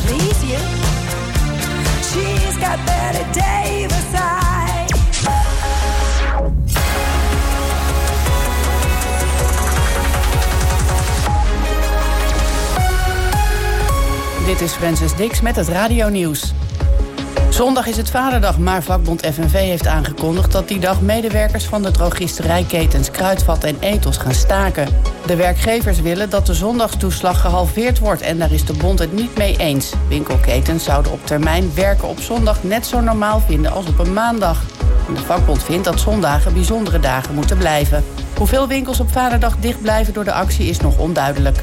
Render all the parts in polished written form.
please you. She's got Betty Davis eyes. Dit is Francis Dix met het radionieuws. Zondag is het Vaderdag, maar vakbond FNV heeft aangekondigd dat die dag medewerkers van de drogisterijketens Kruidvat en Ethos gaan staken. De werkgevers willen dat de zondagstoeslag gehalveerd wordt en daar is de bond het niet mee eens. Winkelketens zouden op termijn werken op zondag net zo normaal vinden als op een maandag. En de vakbond vindt dat zondagen bijzondere dagen moeten blijven. Hoeveel winkels op Vaderdag dicht blijven door de actie is nog onduidelijk.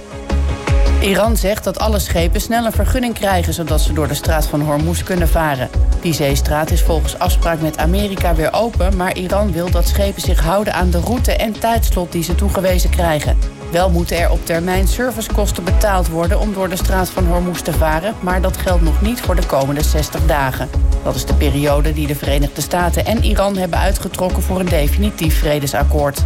Iran zegt dat alle schepen snel een vergunning krijgen zodat ze door de straat van Hormuz kunnen varen. Die zeestraat is volgens afspraak met Amerika weer open, maar Iran wil dat schepen zich houden aan de route en tijdslot die ze toegewezen krijgen. Wel moeten er op termijn servicekosten betaald worden om door de straat van Hormuz te varen, maar dat geldt nog niet voor de komende 60 dagen. Dat is de periode die de Verenigde Staten en Iran hebben uitgetrokken voor een definitief vredesakkoord.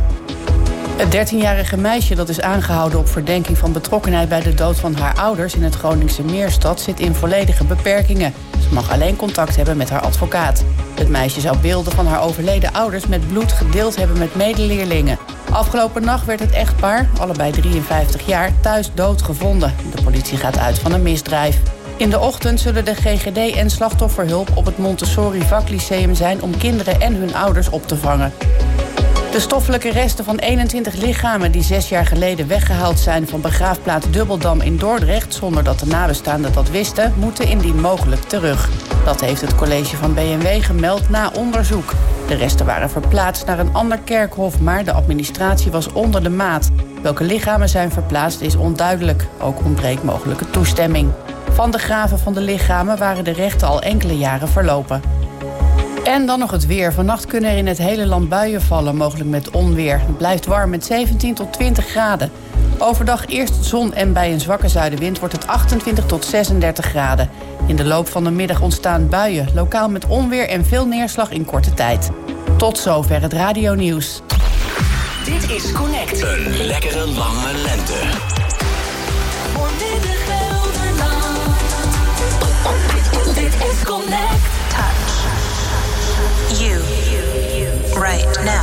Het 13-jarige meisje dat is aangehouden op verdenking van betrokkenheid bij de dood van haar ouders in het Groningse Meerstad zit in volledige beperkingen. Ze mag alleen contact hebben met haar advocaat. Het meisje zou beelden van haar overleden ouders met bloed gedeeld hebben met medeleerlingen. Afgelopen nacht werd het echtpaar, allebei 53 jaar, thuis dood gevonden. De politie gaat uit van een misdrijf. In de ochtend zullen de GGD en slachtofferhulp op het Montessori Vaklyceum zijn om kinderen en hun ouders op te vangen. De stoffelijke resten van 21 lichamen die 6 jaar geleden weggehaald zijn van begraafplaats Dubbeldam in Dordrecht, zonder dat de nabestaanden dat wisten, moeten indien mogelijk terug. Dat heeft het college van B&W gemeld na onderzoek. De resten waren verplaatst naar een ander kerkhof, maar de administratie was onder de maat. Welke lichamen zijn verplaatst is onduidelijk. Ook ontbreekt mogelijke toestemming. Van de graven van de lichamen waren de rechten al enkele jaren verlopen. En dan nog het weer. Vannacht kunnen er in het hele land buien vallen, mogelijk met onweer. Het blijft warm met 17 tot 20 graden. Overdag eerst zon en bij een zwakke zuidenwind wordt het 28 tot 36 graden. In de loop van de middag ontstaan buien, lokaal met onweer en veel neerslag in korte tijd. Tot zover het radionieuws. Dit is Connect. Een lekkere lange lente. Voor Midden-Gelderland. Dit is Connect. Touch. You. Right now.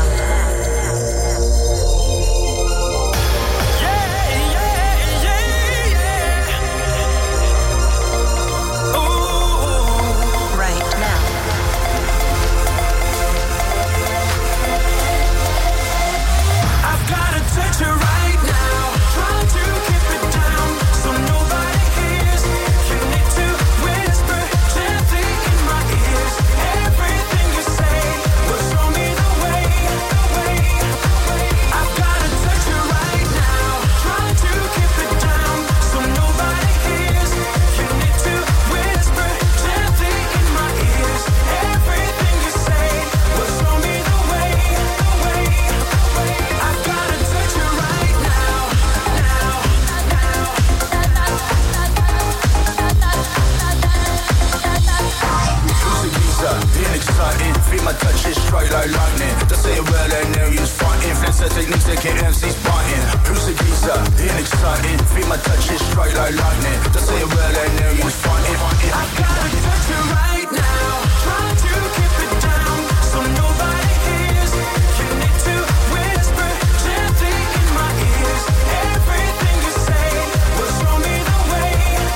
My touch is straight like lightning. They say it well and now you's fighting. Flex techniques that get MC's biting. Bruce geezer, being exciting. Feel my touch is straight like lightning. They say it well and now you's fighting. I gotta touch you right now. Try to keep it down so nobody hears. You need to whisper gently in my ears. Everything you say will show me the way.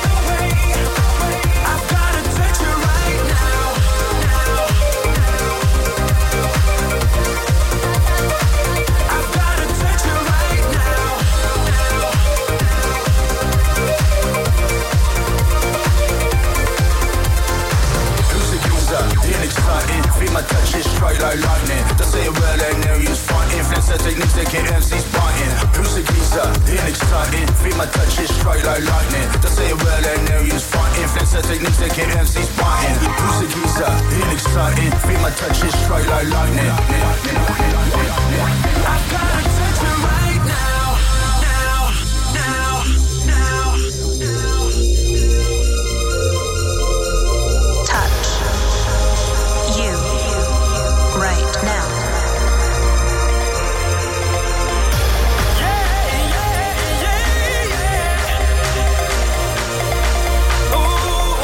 I gotta touch you right now. Feel my touch is straight like lightning. They say it well and now you's fighting. Flex techniques that get MC's biting. Bruce the geezer, being exciting. Feel my touch is straight like lightning. They say it well and now you's fighting. Flex techniques that get MC's biting. Bruce the geezer, being exciting. Feel my touch is straight like lightning. I gotta touch you right now. Ooh.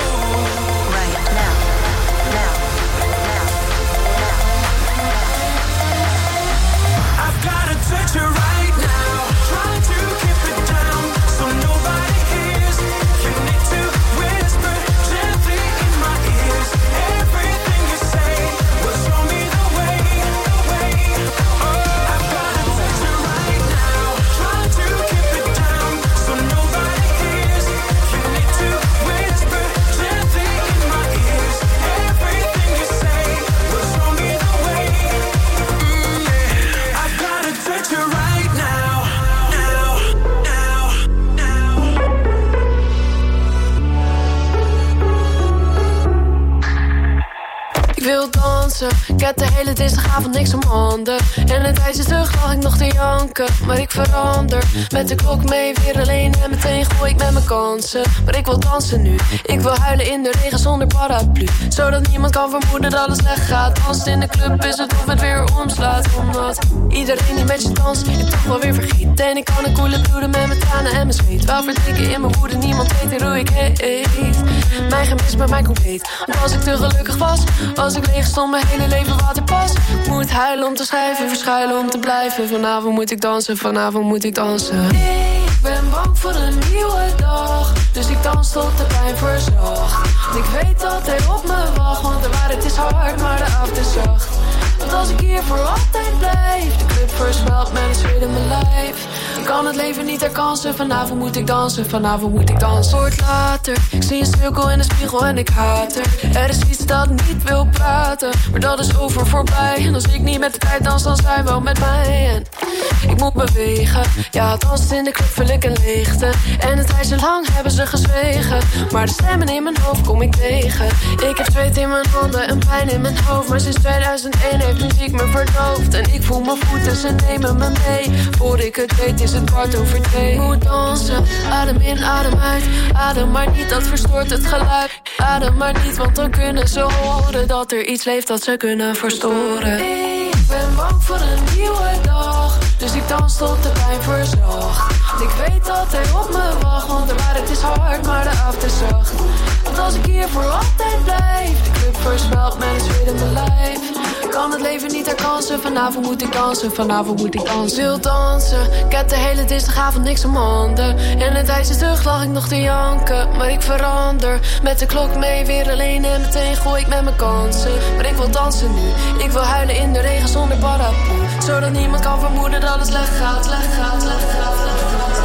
dansen. Ik heb de hele dinsdagavond niks om handen. En een tijdje terug lag ik nog te janken. Maar ik verander, met de klok mee weer alleen. En meteen gooi ik met mijn kansen. Maar ik wil dansen nu, ik wil huilen in de regen zonder paraplu. Zodat niemand kan vermoeden dat het slecht gaat. Dansen in de club is het of het weer omslaat. Omdat iedereen die met je danst, ik toch wel weer vergeet. En ik kan een koele bloeden met mijn tranen en mijn zweet. Wel verdrinken in mijn woede, niemand weet hoe ik heet. Mijn gemis bij mij compleet. Want als ik te gelukkig was, als ik leeg stond, mijn hele leven waterpas. Ik moet huilen om te schrijven, verschuilen om te blijven. Vanavond moet ik dansen, vanavond moet ik dansen. Ik ben bang voor een nieuwe dag, dus ik dans tot de pijn verzacht. Ik weet dat hij op me wacht, want de waarheid is hard, maar de avond is zacht. Want als ik hier voor altijd blijf, de club versmelt met een zweet in mijn lijf. Ik kan het leven niet herkansen, vanavond moet ik dansen, vanavond moet ik dansen. Wordt later, ik zie een cirkel in de spiegel en ik haat er is iets dat niet wil praten, maar dat is voorbij. En als ik niet met de tijd dans, dan zij wel met mij. En ik moet bewegen, ja, dansen in de club vul ik een leegte. En een tijdje lang hebben ze gezwegen, maar de stemmen in mijn hoofd kom ik tegen. Ik heb zweet in mijn handen en pijn in mijn hoofd, maar sinds 2001 heeft muziek me verdoofd. En ik voel mijn voeten, ze nemen me mee. Voor ik het weet is het 2:15. Ik moet dansen, adem in, adem uit. Adem maar niet, dat verstoort het geluid. Adem maar niet, want dan kunnen ze horen dat er iets leeft dat ze kunnen verstoren. Ik ben bang voor een nieuwe dag, dus ik dans tot de pijn verzacht. Ik weet dat hij op me wacht, want de waarheid is hard, maar de avond is zacht. Want als ik hier voor altijd blijf, de club versmelt met een zweet in mijn lijf. Ik kan het leven niet herkansen, vanavond moet ik dansen, vanavond moet ik dansen. Ik wil dansen, ik heb de hele dinsdagavond niks om handen. En een tijdje terug lag ik nog te janken, maar ik verander. Met de klok mee weer alleen en meteen gooi ik met mijn kansen. Maar ik wil dansen nu, ik wil huilen in de regen zonder paraplu. Zodat niemand kan vermoeden dat het slecht gaat, slecht gaat, slecht gaat, slecht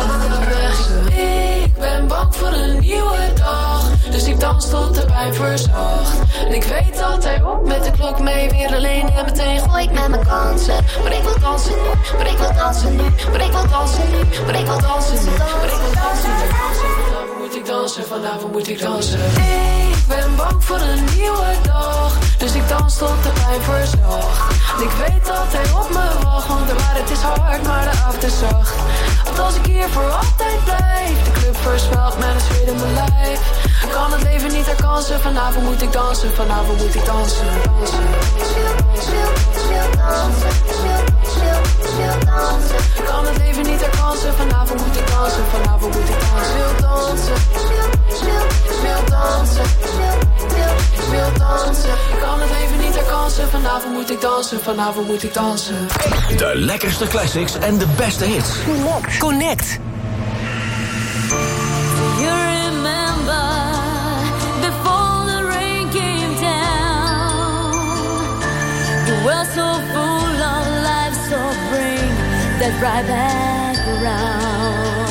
gaat. Ik ben bang voor een nieuwe dag, dus ik dans tot de pijn verzacht. En ik weet dat hij op met de klok mee weer alleen en meteen gooi ik met mijn kansen. Maar ik wil dansen nu, maar ik wil dansen nu, maar ik wil dansen nu, maar ik wil dansen nu, maar ik wil dansen nu. Vanavond moet ik dansen, vanavond moet ik dansen. Ik ben bang voor een nieuwe dag, dus ik dans tot de pijn verzacht. En ik weet dat hij op me wacht, want de waarheid is hard, maar de avond is zacht. Want als ik hier voor altijd blijf, de club versmelt met een zweet in mijn lijf. Ik kan het leven niet herkansen, vanavond moet ik dansen, vanavond moet ik dansen, dansen. Ik kan het leven niet herkansen, vanavond moet ik dansen, vanavond moet ik dansen. Ik wil dansen, ik wil dansen, ik wil dansen. Ik kan het leven niet herkansen, vanavond moet ik dansen, vanavond moet ik dansen. De lekkerste classics en de beste hits. Connect. You remember before the rain came down, you were so full of life, so bring that right back around.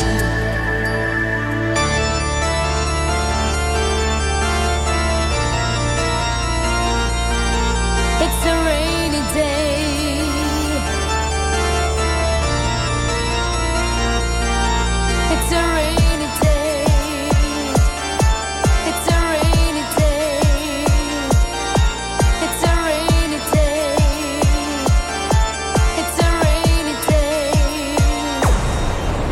It's a rainy day, it's a rainy day, it's a rainy day, it's a rainy day, it's a rainy day.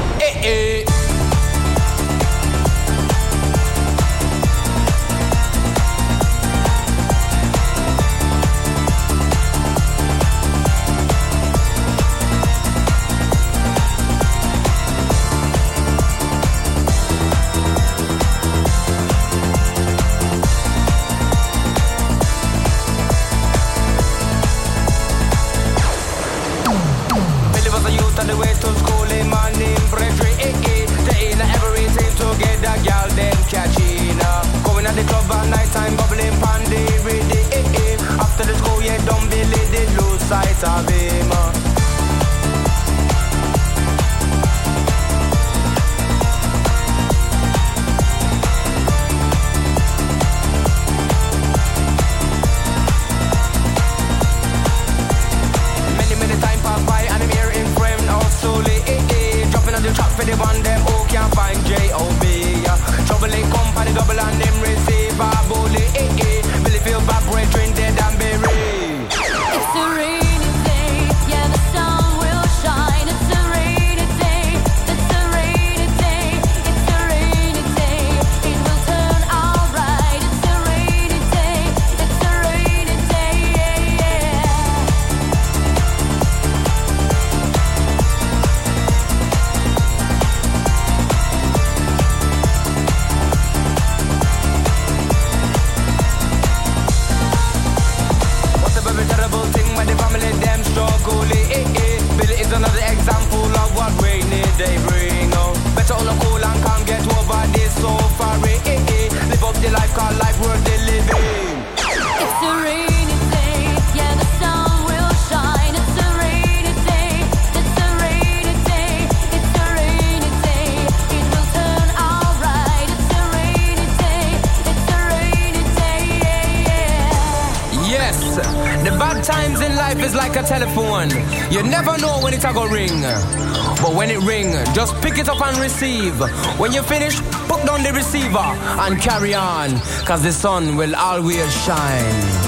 like a telephone. You never know when it's a go ring. But when it ring, just pick it up and receive. When you finish, put down the receiver and carry on, cause the sun will always shine.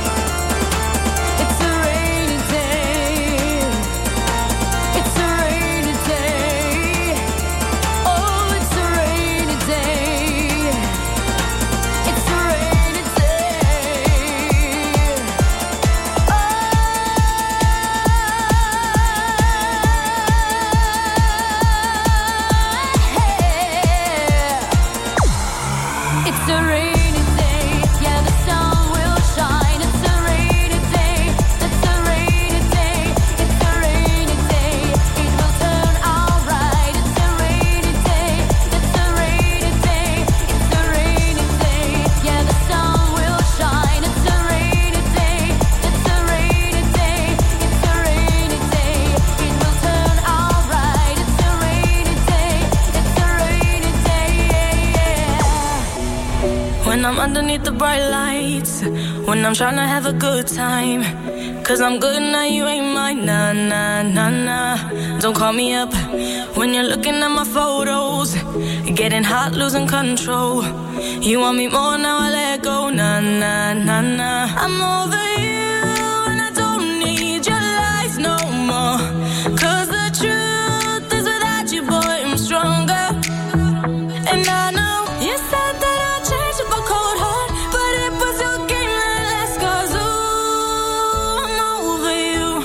Underneath the bright lights, when I'm trying to have a good time, cause I'm good now, you ain't mine, nah, nah, nah, nah. Don't call me up when you're looking at my photos, getting hot, losing control. You want me more, now I let go, nah, nah, nah, nah. I'm over you and I don't need your lies no more, cause the truth is without you, boy, I'm stronger. And I know you said that I'd change up a cold heart, but it was your game that last, cause ooh, I'm over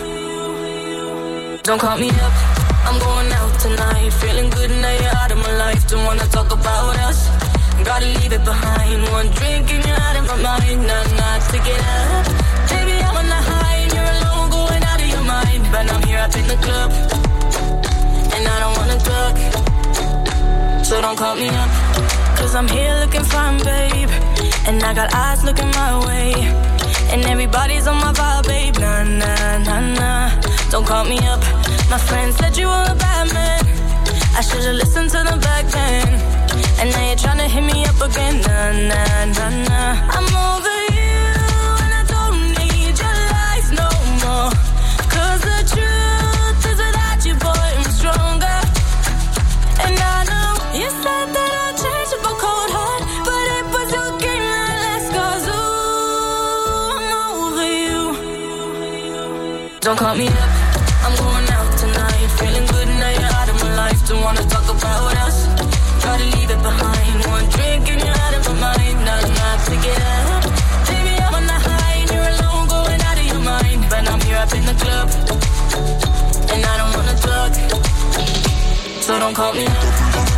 you. Don't call me up, I'm going out tonight, feeling good now you're out of my life. Don't wanna talk about us, gotta leave it behind. One drink and you're out of my mind, not to get up. Baby, I'm on the high and you're alone, going out of your mind. But I'm here up in the club, and I don't wanna talk, so don't call me up, cause I'm here looking fine, babe, and I got eyes looking my way, and everybody's on my vibe, babe, nah, nah, nah, nah. Don't call me up, my friend said you were a bad man, I should've listened to them back then, and now you're tryna hit me up again, nah, nah, nah, nah. I'm over you, and I don't need your lies no more, cause the truth is without you, boy, I'm stronger. And I know you said that I'd change up a cold heart, but it was your game that last, cause ooh, I'm over you. Don't call me up, I'm going out tonight, feeling good now you're out of my life. Don't wanna talk about us, try to leave it behind. One drink and you're out of my mind, not to get up. Baby, I'm on the high and you're alone, going out of your mind. But I'm here up in the club, and I don't wanna talk, so don't call me up.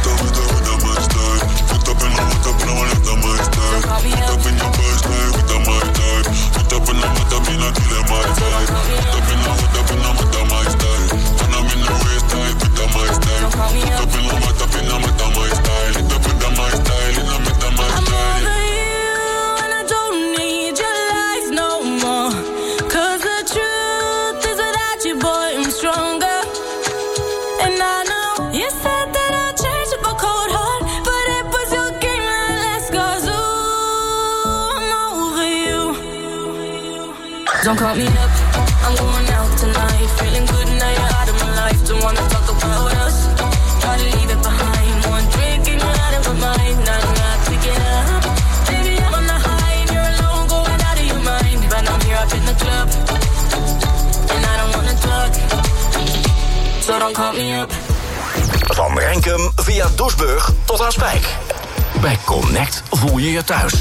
Don't call me up, I'm going out tonight, feeling good now you're out of my life. Don't wanna talk about us, try to leave it behind. One drink and you're out of my mind, not to get up. Baby, I'm on the high and you're alone, going out of your mind. But I'm here up in the club, and I don't wanna talk, so don't call me up. Van Renkum via Doesburg tot aan Spijk. Bij Connect voel je je thuis.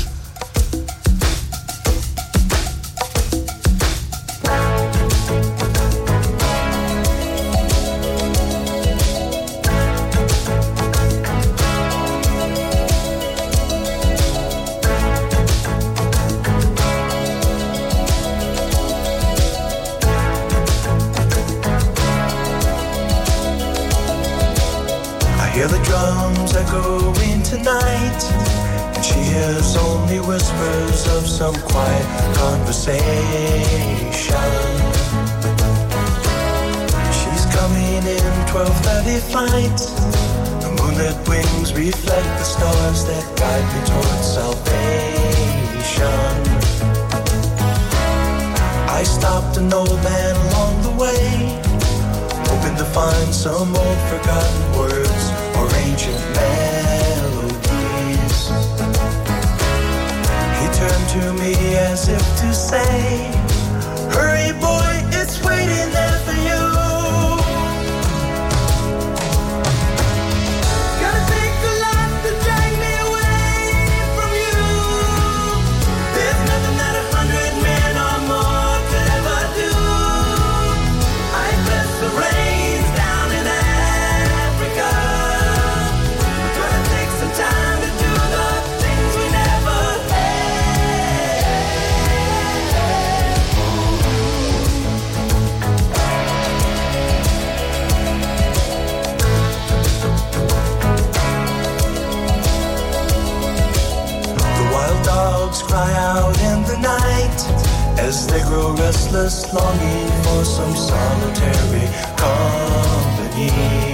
Hear the drums echoing tonight, and she hears only whispers of some quiet conversation. She's coming in 12:30 flight. The moonlit wings reflect the stars that guide me towards salvation. I I stopped an old man along the way, hoping to find some old forgotten words or ancient melodies. He turned to me as if to say, hurry boy, it's waiting there for you. Gotta take a lot to drag me away from you. There's nothing that 100 men or more could ever do. I bless the rains down in Africa. Gonna take some time to do the things we never dogs cry out in the night as they grow restless, longing for some solitary company.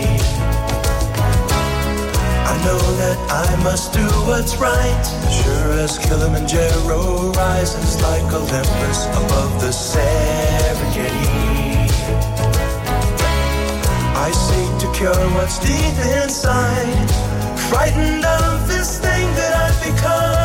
I know that I must do what's right, sure as Kilimanjaro rises like Olympus above the Serengeti. I seek to cure what's deep inside, frightened of this thing that I've become.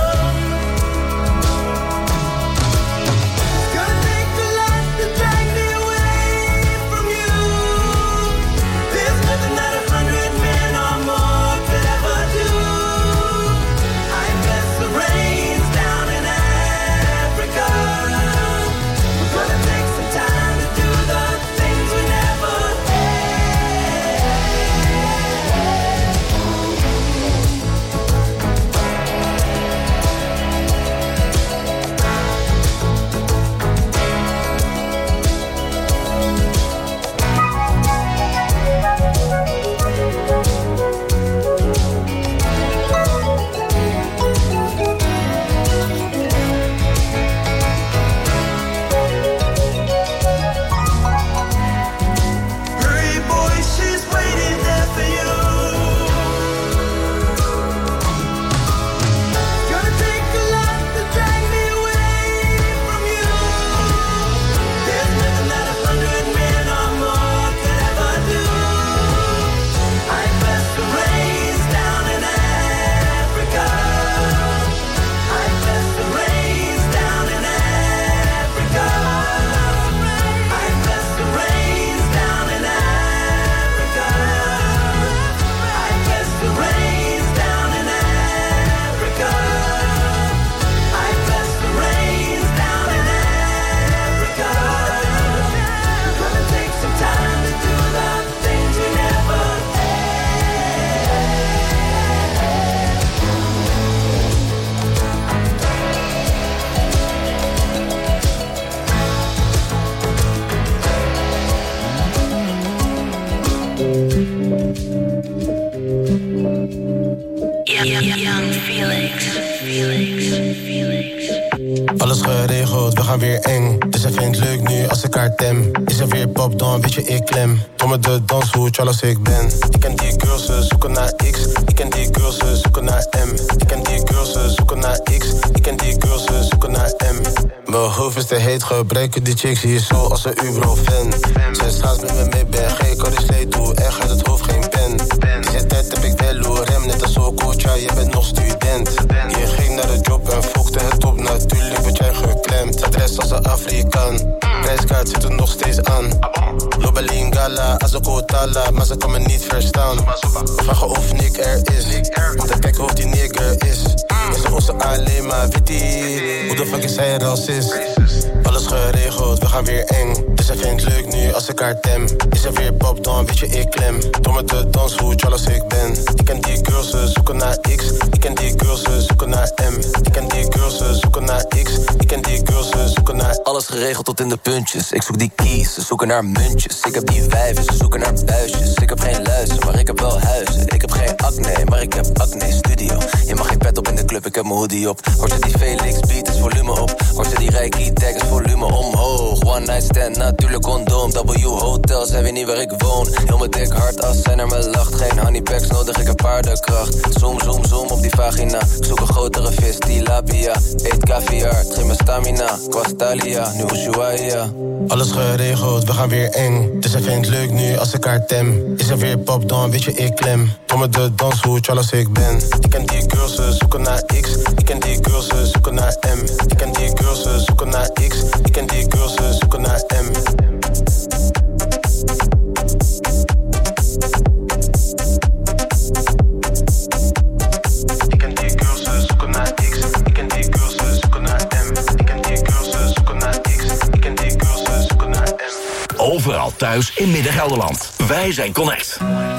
Alles geregeld, we gaan weer eng. Dus hij vindt leuk nu als ik haar tem. Is er weer pop, dan weet je ik klem. Tom met de danshoed, als ik ben. Ik ken die girls, ze zoeken naar X. Ik ken die girls, ze zoeken naar M. Ik ken die girls, ze zoeken naar X. Ik ken die girls, ze zoeken naar M. Mijn hoofd is te heet, gebruiken die chicks hier zo als een Ubro-fan. Ze gaat met me mee, ben geen corrigé, doe echt uit het hoofd geen pen. Deze tijd heb ik wel rem, net als Okocha, je bent nog student. Je ging naar de job en fokte het op, natuurlijk werd jij geklemd. Adres als een Afrikaan, prijskaart zit er nog steeds aan. Lobalingala, Azokotala, maar ze kan me niet verstaan. Vragen of Nick er is, om te kijken of die nigger is. Is er onze alleen maar witty, hoe de fuck is hij racist? Alles geregeld, we gaan weer eng. Dus hij vindt leuk nu als ik haar tem. Is er weer pop, dan weet je ik klem. Door met de danshoed, als ik ben. Ik ken die girls, ze zoeken naar X. Ik ken die girls, ze zoeken naar M. Ik ken die girls, ze zoeken naar X. Ik ken die girls, ze zoeken naar... Alles geregeld tot in de puntjes. Ik zoek die keys, ze zoeken naar muntjes. Ik heb die wijven, ze zoeken naar buisjes. Ik heb geen luizen, maar ik heb wel huizen. Ik heb geen acne, maar ik heb acne studio. Je mag geen pet op in de club, ik heb heb mijn hoodie op. Hoor ze die Felix beat, is volume op. Hoor ze die Reiki tag, is volume omhoog. One night stand, natuurlijk condoom. W Hotel, zij weet niet waar ik woon. Heel mijn dik hard als zij naar me lacht. Geen honeypacks nodig, ik heb paardenkracht. Zoom, zoom, zoom op die vagina. Ik zoek een grotere vis, tilapia. Eet caviar, het geeft me stamina. Quastalia, nu Ushuaia. Alles geregeld, we gaan weer eng. Dus hij vindt leuk nu als ik haar tem. Is er weer pop, dan weet je ik klem. Kom met de danshoed, als ik ben. Ik ken die girls, ze zoeken naar X. Ik ken die girls, ze zoeken naar M. Ik ken die girls, ze zoeken naar X. Ik ken die girls, ze zoeken naar M. Overal thuis in Midden-Gelderland. Wij zijn Connect.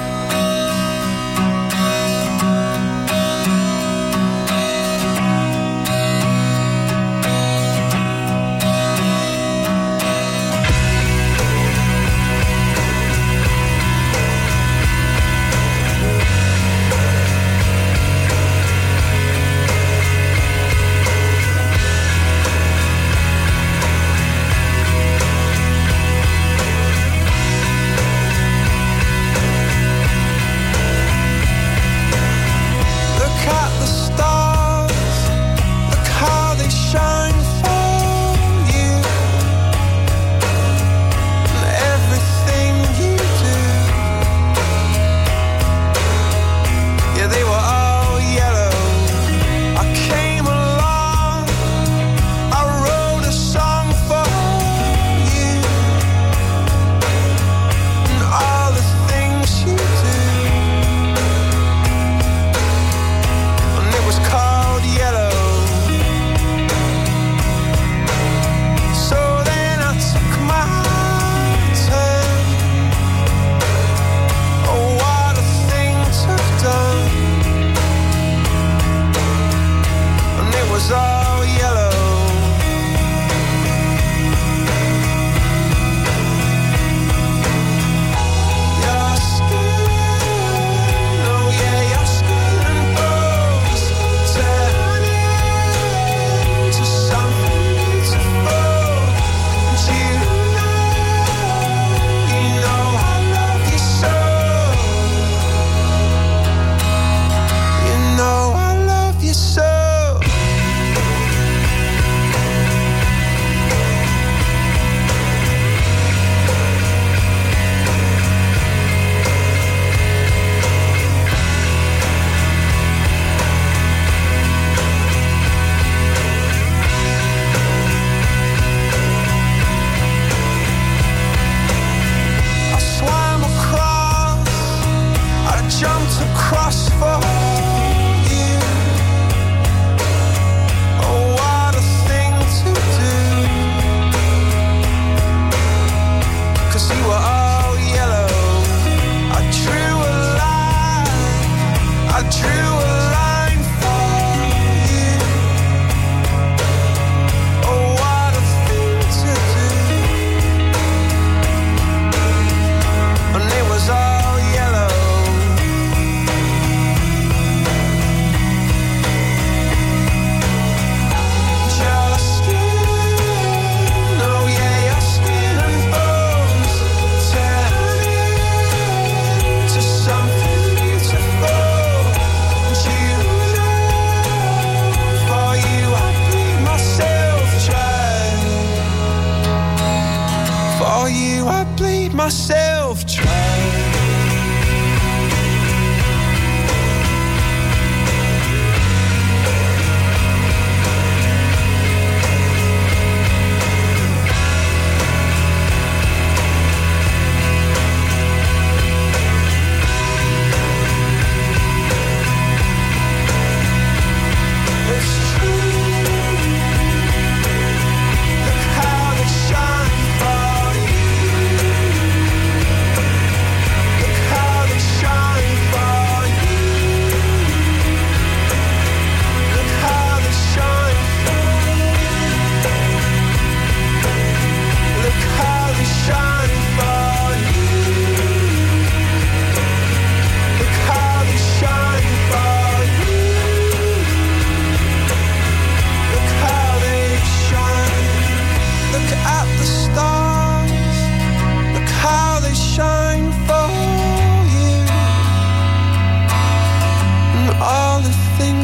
myself trying.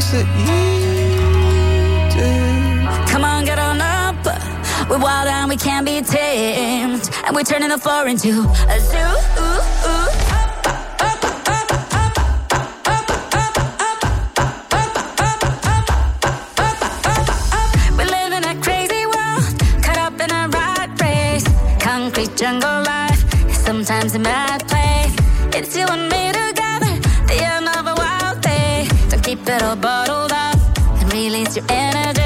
to eat it. Come on, get on up. We're wild and we can't be tamed. And we're turning the floor into a zoo. We live in a crazy world, caught up in a rat race. Concrete jungle life, sometimes a mad place. It's you and me together, the end of a wild day. Don't keep it all bottled up and release your energy.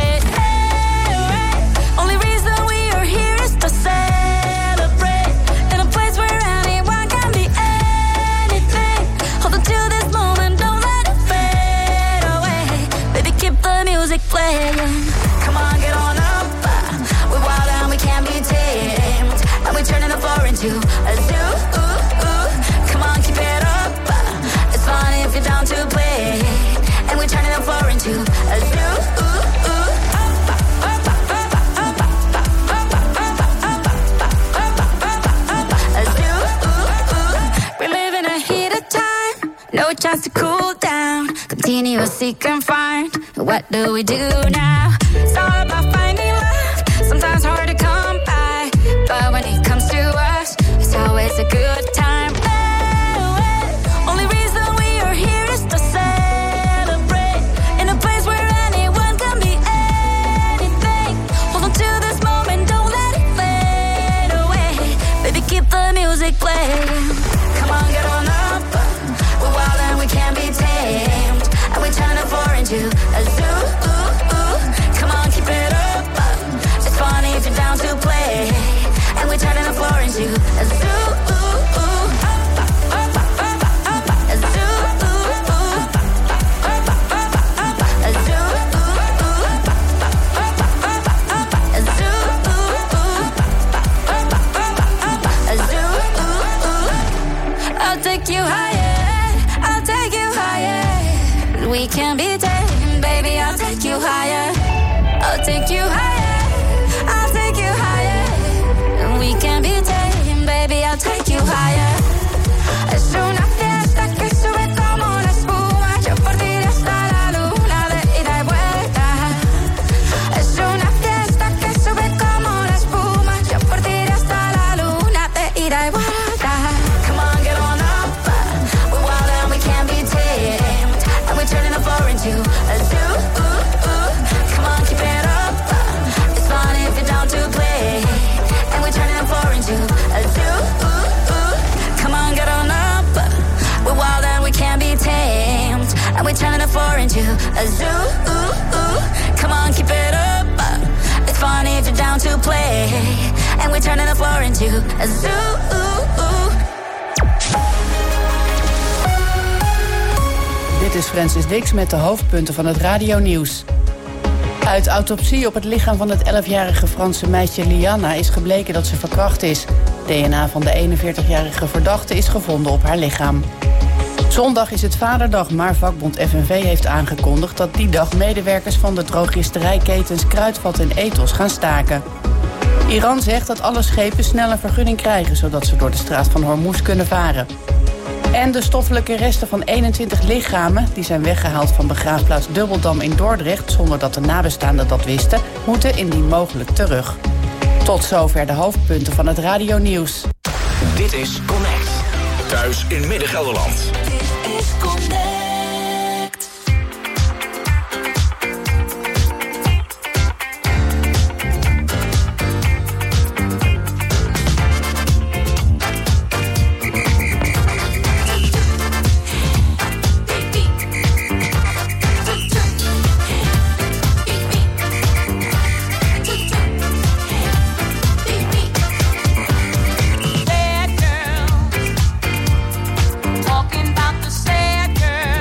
Only reason we are here is to celebrate in a place where anyone can be anything. Hold on to this moment, don't let it fade away. Baby, keep the music playing. Come on, get on up. We're wild and we can't be tamed. And we're turning the floor into a zoo. Come on, keep it up. It's fun if you're down to play. And we're turning the floor into a zoo. No chance to cool down. Continuous seek and find. What do we do now? It's all about finding love. Sometimes hard to come by, but when it comes to us, it's always a good time. Only reason we are here is to celebrate in a place where anyone can be anything. Hold on to this moment, don't let it fade away. Baby, keep the music playing. Come on, get on up. We're wild and we can't be tamed. And we turn the floor into a zoo. Come on, keep it up. It's funny if you're down to play. And we're turning the floor into a zoo. A zoo. A zoo. A zoo. A zoo. I'll take you higher. I'll take you higher. We can be tamed, baby. I'll take you higher. I'll take you higher. I'll take you higher. We can be tamed, baby. I'll take you higher. Es una fiesta que sube como la espuma. Yo por ti hasta la luna de ida y vuelta. Es una fiesta que sube como la espuma. Yo por ti hasta la luna de ida y vuelta. Come on, get on up. We're wild and we can't be tamed. And we're turning the floor into a zoo. Come on, keep it up. It's fun if you're down to play. And we're turning the floor into a zoo. Come on, get on up. We're wild and we can't be tamed. And we're turning the floor into a zoo. Come on, keep it up. It's fun if you're down to play. And we're turning the floor into a zoo. Dit is Francis Dix met de hoofdpunten van het radionieuws. Uit autopsie op het lichaam van het 11-jarige Franse meisje Liana is gebleken dat ze verkracht is. DNA van de 41-jarige verdachte is gevonden op haar lichaam. Zondag is het Vaderdag, maar vakbond FNV heeft aangekondigd dat die dag medewerkers van de drogisterijketens Kruidvat en Ethos gaan staken. Iran zegt dat alle schepen snel een vergunning krijgen, zodat ze door de straat van Hormuz kunnen varen. En de stoffelijke resten van 21 lichamen, die zijn weggehaald van begraafplaats Dubbeldam in Dordrecht, zonder dat de nabestaanden dat wisten, moeten indien mogelijk terug. Tot zover de hoofdpunten van het radionieuws. Dit is Connect. Thuis in Midden-Gelderland. Dit is Connect. Talking about the sad girl.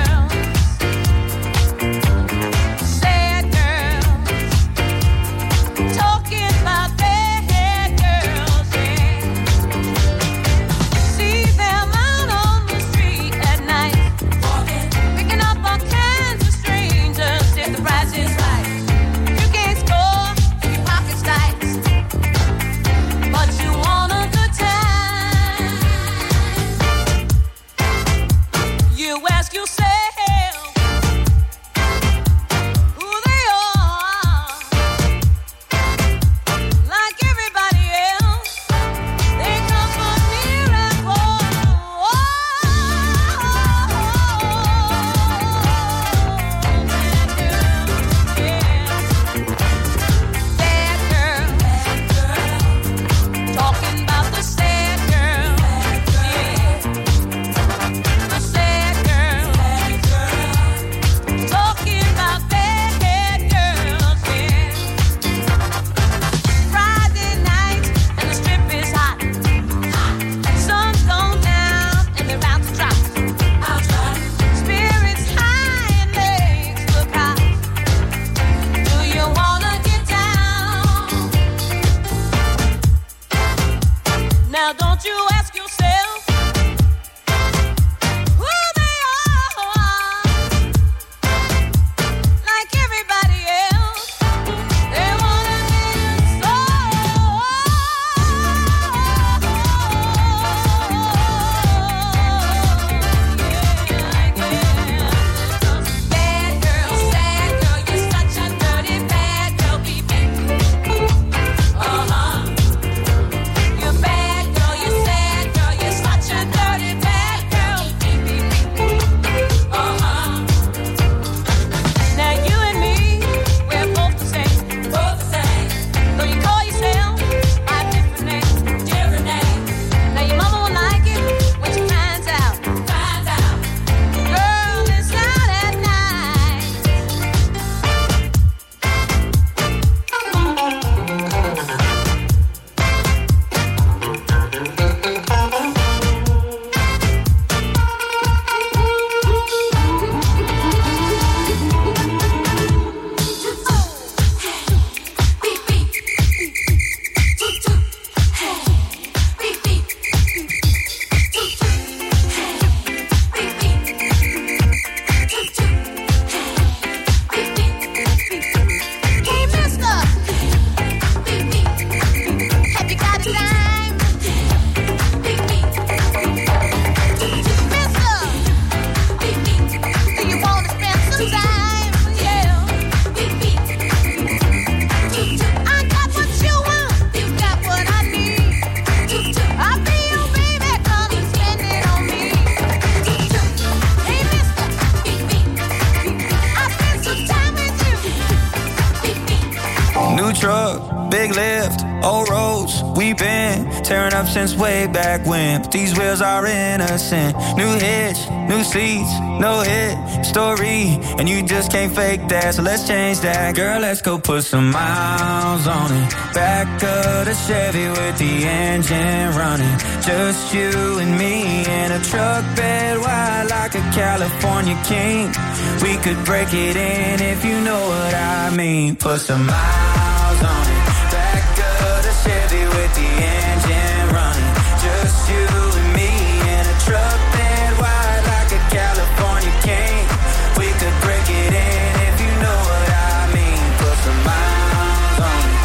truck, big lift, old roads. We've been tearing up since way back when. But these wheels are innocent. New hitch, new seats, no hit story. And you just can't fake that, so let's change that. Girl, let's go put some miles on it. Back of the Chevy with the engine running. Just you and me in a truck bed wide like a California king. We could break it in if you know what I mean. Put some miles on it. Back of the Chevy with the engine running. Just you and me in a truck bed wide like a California king. We could break it in if you know what I mean. Put some miles on it.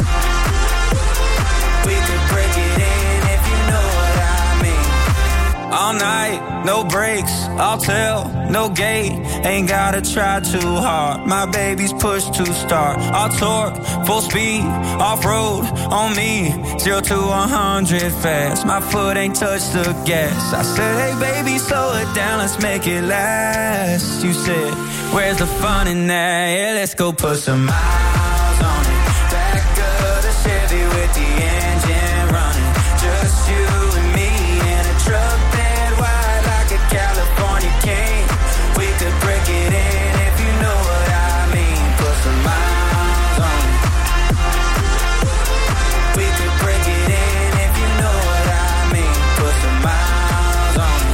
We could break it in if you know what I mean. All night, no breaks, I'll tell, no gate. Ain't gotta try too hard, my baby's push to start. I'll torque, full speed, off-road, on me. 0 to 100 fast, my foot ain't touched the gas. I said, hey baby, slow it down, let's make it last. You said, where's the fun in that? Yeah, let's go put some miles on it. Back of the Chevy with the engine running. Just you and me in a truck bed wide like a California king. We could break it in if you know what I mean. Put some miles on it. We could break it in if you know what I mean. Put some miles on it.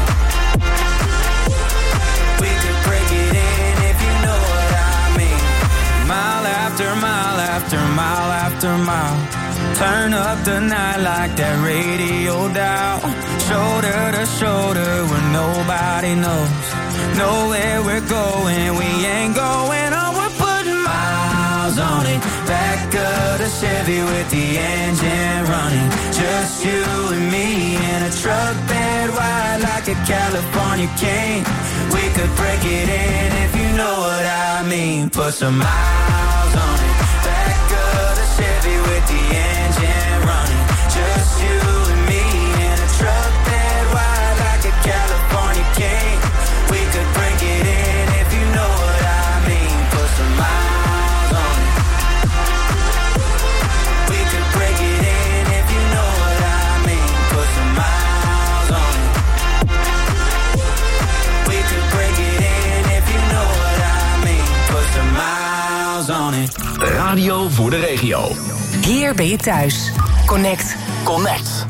We could break it in if you know what I mean. Mile after mile after mile after mile. Turn up the night like that radio dial. Shoulder to shoulder where nobody knows. Know where we're going, we ain't going on. We're putting miles on it. Back of the Chevy with the engine running. Just you and me in a truck bed wide like a California king. We could break it in if you know what I mean. Put some miles on it. Back of the Chevy with the engine running. Just you and me in a truck bed wide like a California king. We could break it in if you know what I mean. Put some miles on it. We could break it in if you know what I mean. Put some miles on it. We could break it in if you know what I mean. Put some miles on it. Radio voor de regio. Hier ben je thuis. Connect. Connect.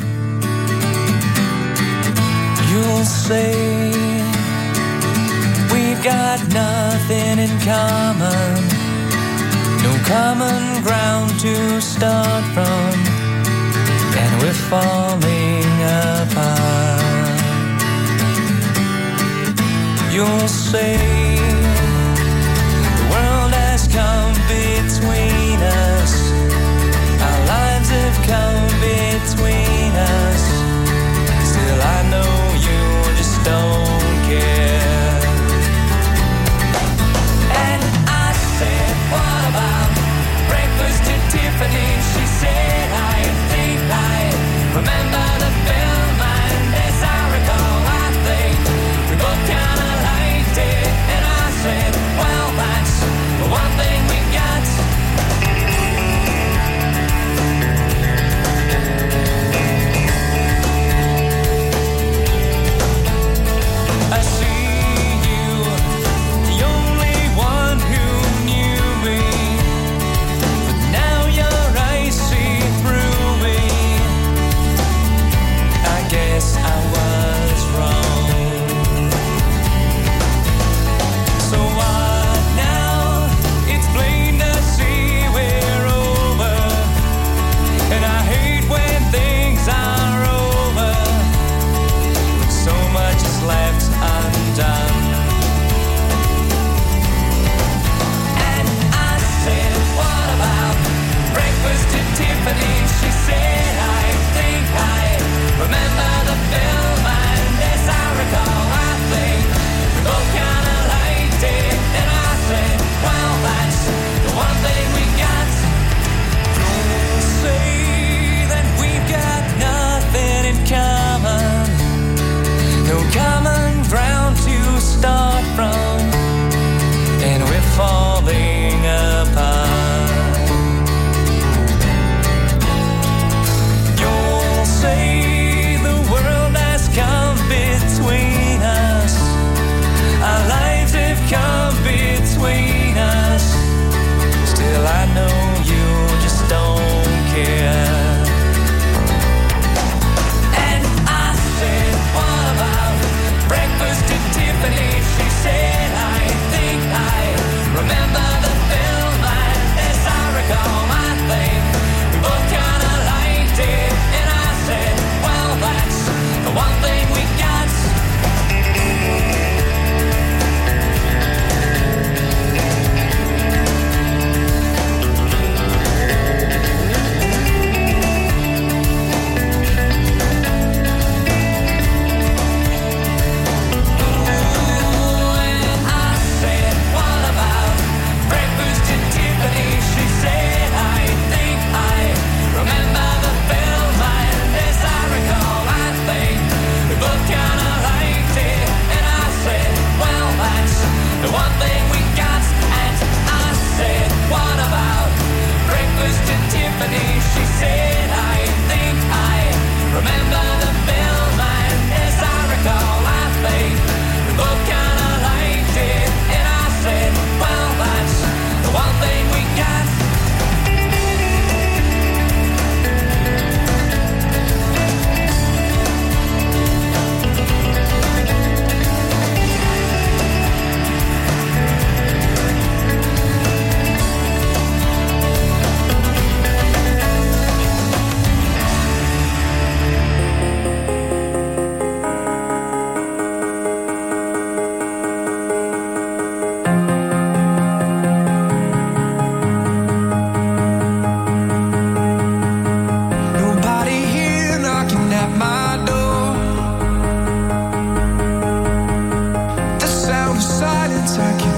You'll say we've got nothing in common, no common ground to start from, and we're falling apart. You'll say the world has come between us, our lives have come between us. Still I know you just don't care. And I said, what about breakfast at Tiffany? She said, I think I remember the film, and as I recall, I think we both kinda liked it. And I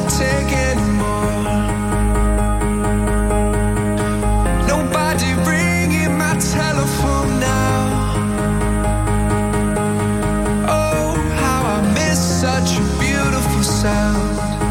take anymore. Nobody ringing my telephone now. Oh, how I miss such a beautiful sound.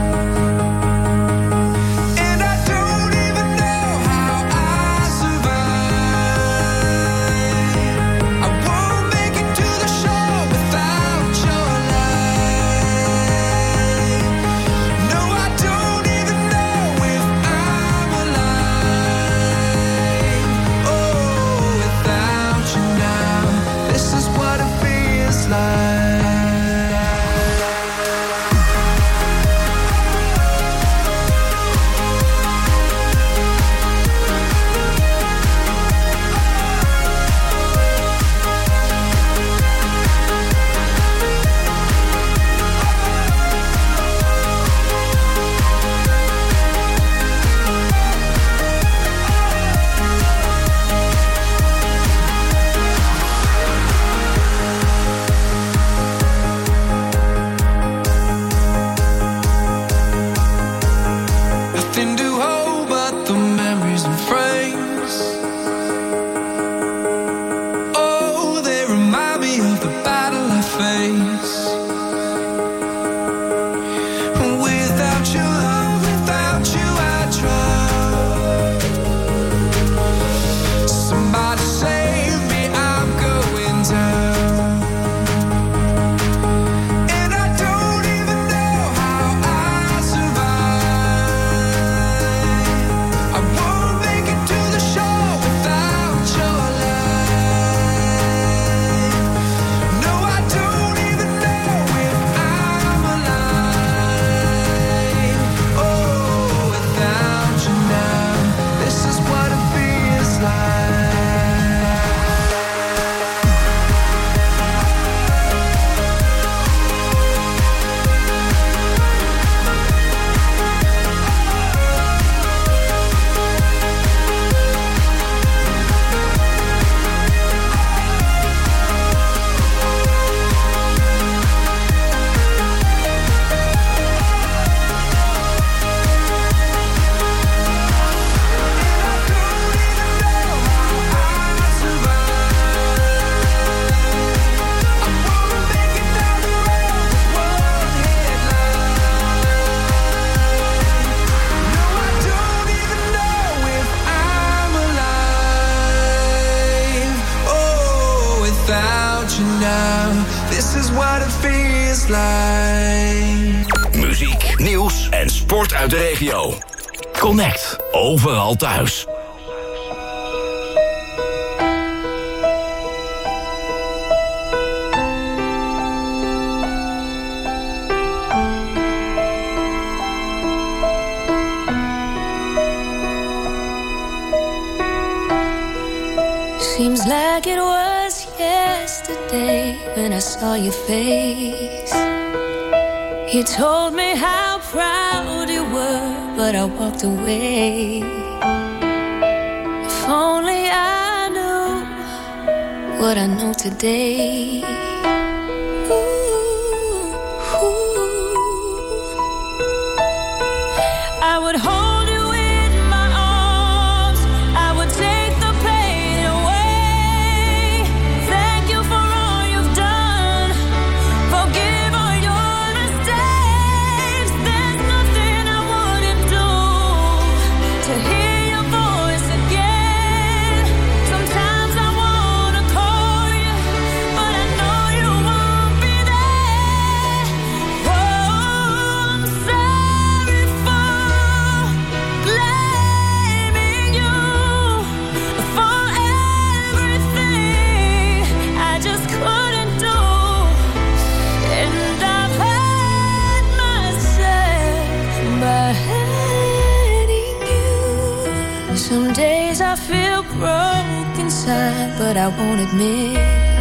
Muziek, nieuws en sport uit de regio. Connect, overal thuis. Seems like it was yesterday when I saw your face. You told me how proud you were, but I walked away. If only I knew what I know today. Ooh, ooh. I would hold you in my arms, I would take the pain away. Thank you for all you've done, forgive all your mistakes. There's nothing I wouldn't do to hear your voice again. Sometimes I wanna call you, but I know you won't be there. Oh, I'm sorry for blaming you for everything I just couldn't do. And I've hurt myself by hurting you. Some days I feel broke inside, but I won't admit.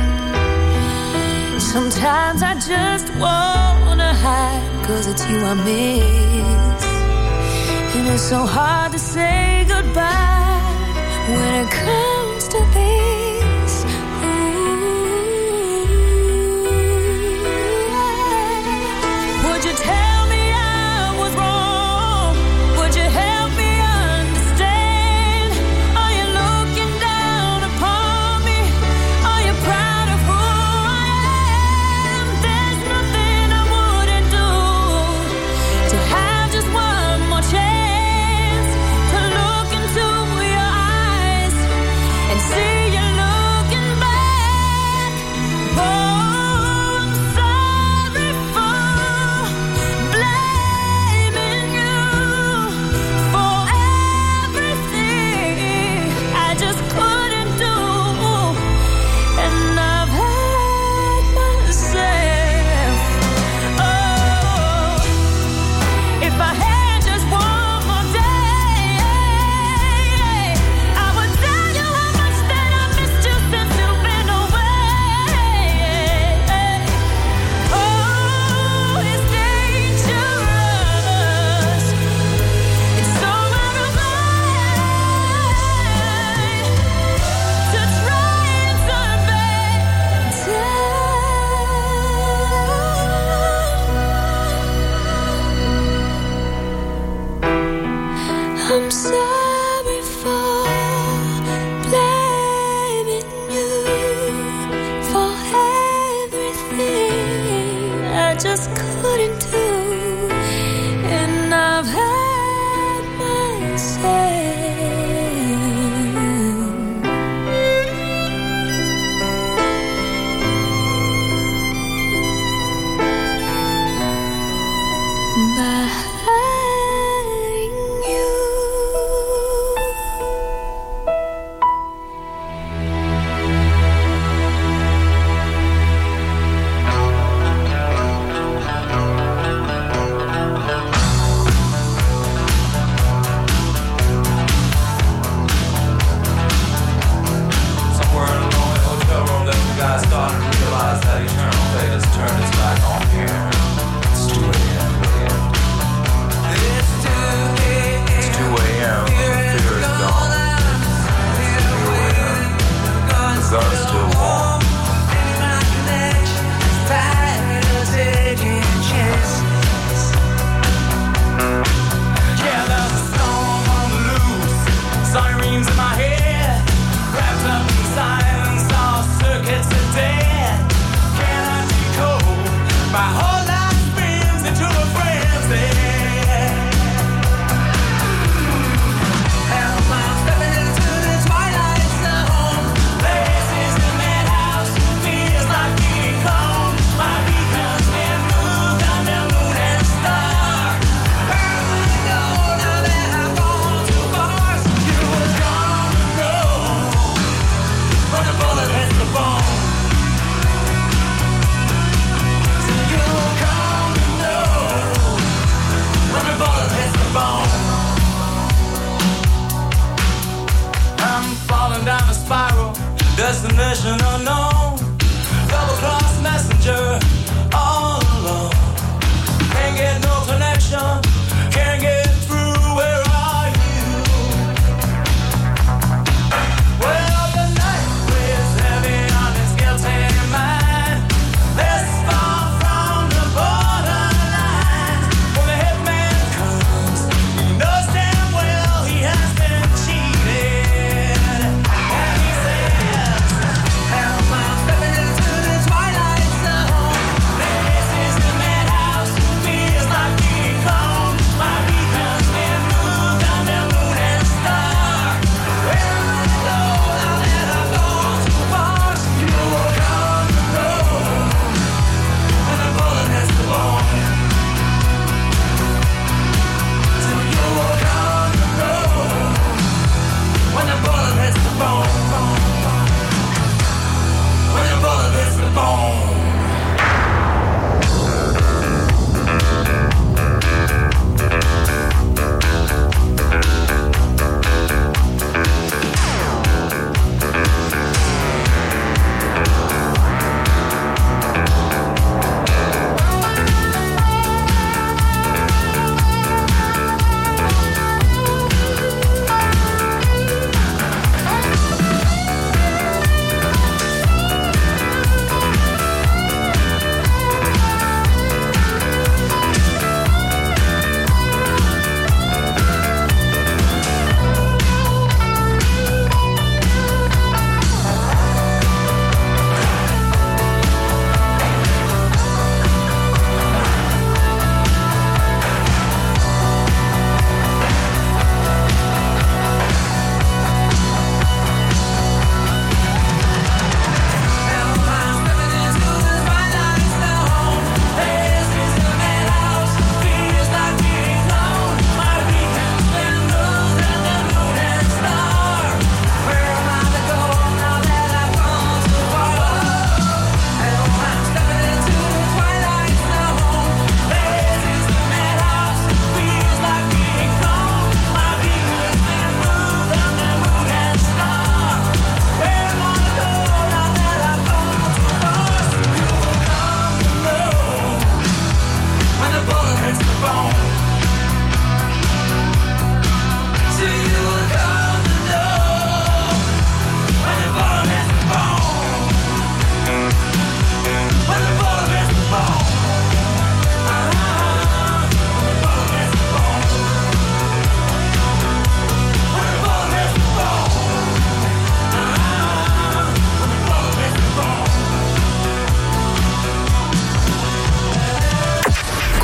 Sometimes I just wanna hide, 'cause it's you I miss. And it's so hard to say goodbye when it comes to this. Ooh. Would you tell me I was wrong? just couldn't do. And I've had my say.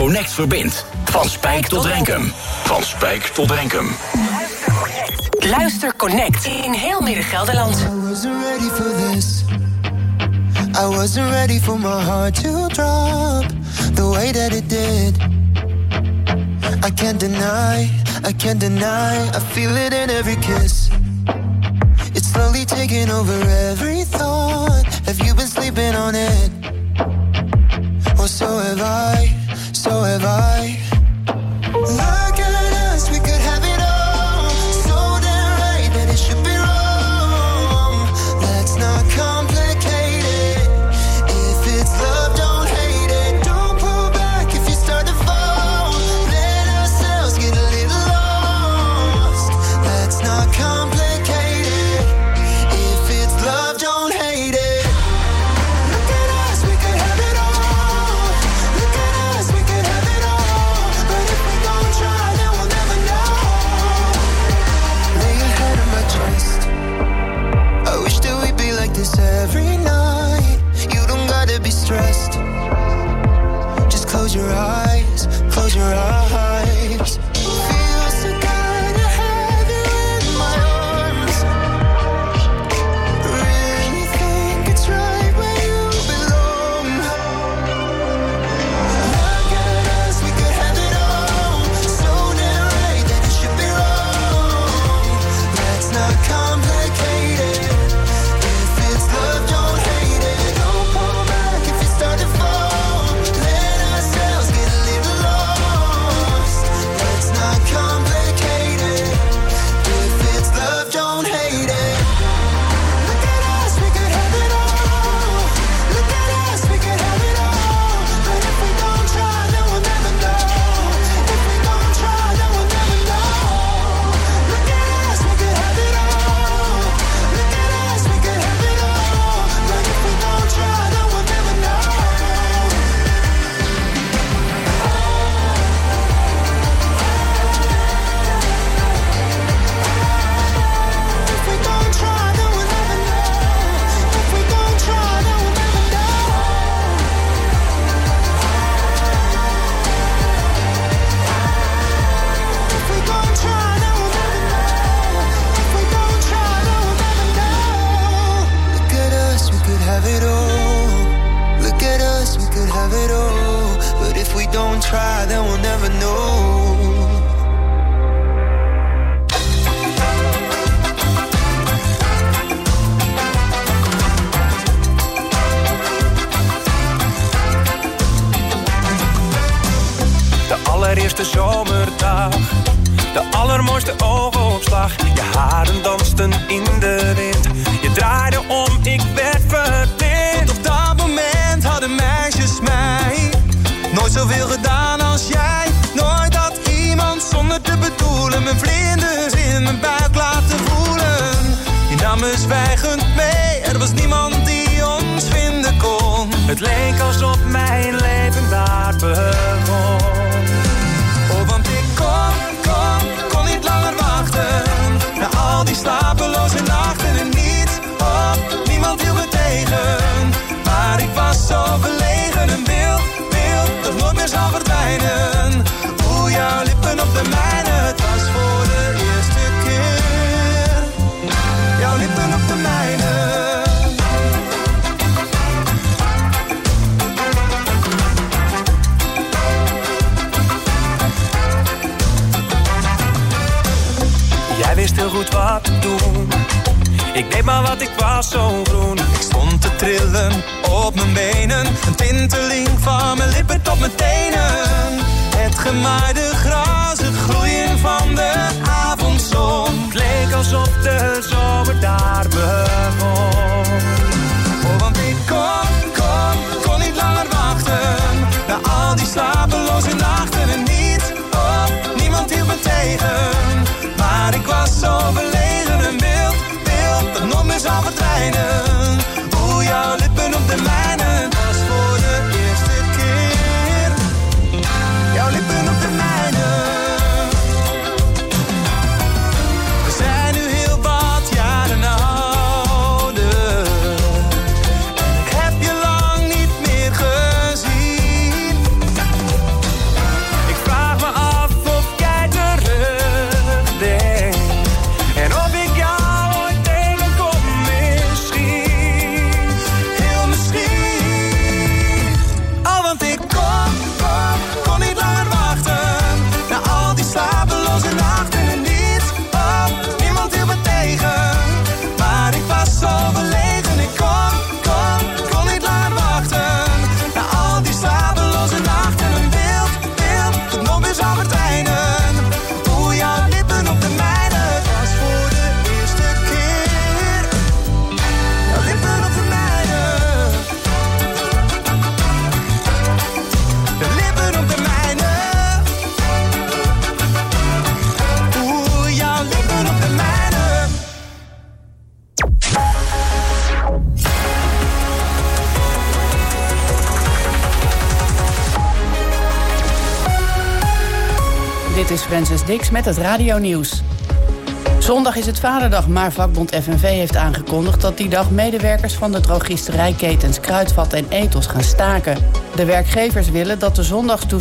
Connect verbindt. Van Spijk tot Renkum. Van Spijk tot Renkum. Luister Connect in heel Midden-Gelderland. I wasn't ready for this. I wasn't ready for my heart to drop the way that it did. I can't deny, I feel it in every kiss. It's slowly taking over every thought. Have you been sleeping on it? Well, so have I, so have I. Look at us, we could have it all. So damn right that it should be wrong. Let's not complicate it. If it's love, don't hate it. Don't pull back if you start to fall. Let ourselves get a little lost. Let's not complicate it. If it's love, don't hate it. Look at us, we could have it all. Look at us, we could have it all. But if we don't try, then we'll never know. Lay your head on my chest. I wish that we'd be like this every night. You don't gotta be stressed. Just close your eyes, close your eyes. Feels so good to have you in my arms. Really think it's right where you belong. Look at us, we could have it all. So damn right that it should be wrong. Let's not complicate it. If it's love, don't hate it. Don't pull back if you start to fall. Let ourselves get a little lost. Let's not complicate it. If it's love, don't hate it. Look at us, we could have it all. Look at us, we could have it all. But if we don't try, then we'll never know. If we don't try, then we'll never know. Look at us, we could have it all. Look at us, we could have it all. But if we don't try, then we'll never know. If we don't try, then we'll never know. If we don't try, then we'll never know. If we don't try, then we'll never know. If we don't try, then we'll never know. Look at us, we could have it all. Look at us, we could have it all. But if we don't try, then we'll never know. De allereerste zomerdag, de allermooiste oogopslag. Je haren dansten in de wind, je draaide om, ik werd verblind. Op dat moment hadden meisjes mij nooit zoveel gedaan als jij. Nooit had iemand zonder te bedoelen mijn vlinders in mijn buik laten voelen. Je nam me zwijgend mee, er was niemand die ons vinden kon. Het leek alsof mijn leven daar begon. Oh, want ik kon niet langer wachten. Na al die slapeloze nachten en niets op, niemand hield me tegen. Maar ik was zo verlegen en wild, dat nooit meer zal verdwijnen. Oeh, jouw lippen op de mijne, het was voor de eerste keer. Jouw lippen op de mijne. Jij wist heel goed wat te doen. Ik deed maar wat, ik was zo groen. Ik stond te trillen op mijn benen. Een tinteling van mijn lippen tot mijn tenen. Het gemaaide gras, het groeien van de avondzon. Het leek alsof de zomer daar begon. Oh, want ik kon niet langer wachten. Na al die slapeloze nachten en niet op, niemand hield me tegen. Maar ik was zo verlegen en wild, dat nooit meer zal verdwijnen. Oeh, jouw lippen op de mijne, het was voor de eerste keer. Jouw lippen op de mijne. Dit is Frances Dix met het radionieuws. Zondag is het Vaderdag, maar vakbond FNV heeft aangekondigd dat die dag medewerkers van de drogisterijketens Kruidvat en Ethos gaan staken. De werkgevers willen dat de zondagstoestand